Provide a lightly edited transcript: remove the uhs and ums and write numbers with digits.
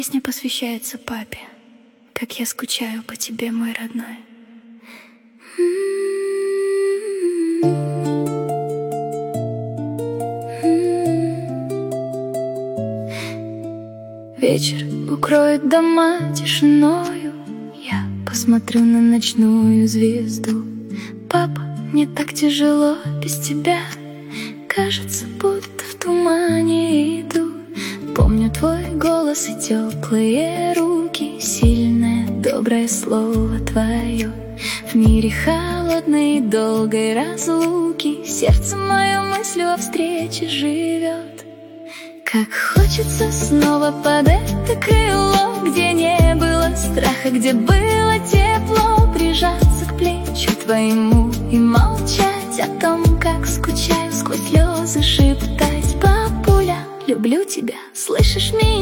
Песня посвящается папе. Как я скучаю по тебе, мой родной. Вечер укроет дома тишиною. Я посмотрю на ночную звезду. Папа, мне так тяжело без тебя. Кажется, будто в тумане иду. Помню твой голос и теплые руки, сильное, доброе слово твое. В мире холодной и долгой разлуки сердце мое мыслью о встрече живет. Как хочется снова под это крыло, где не было страха, где было тепло, прижаться к плечу твоему и молчать о том, как скучаю, сквозь слезы шептать: папуля, люблю тебя, слышишь меня?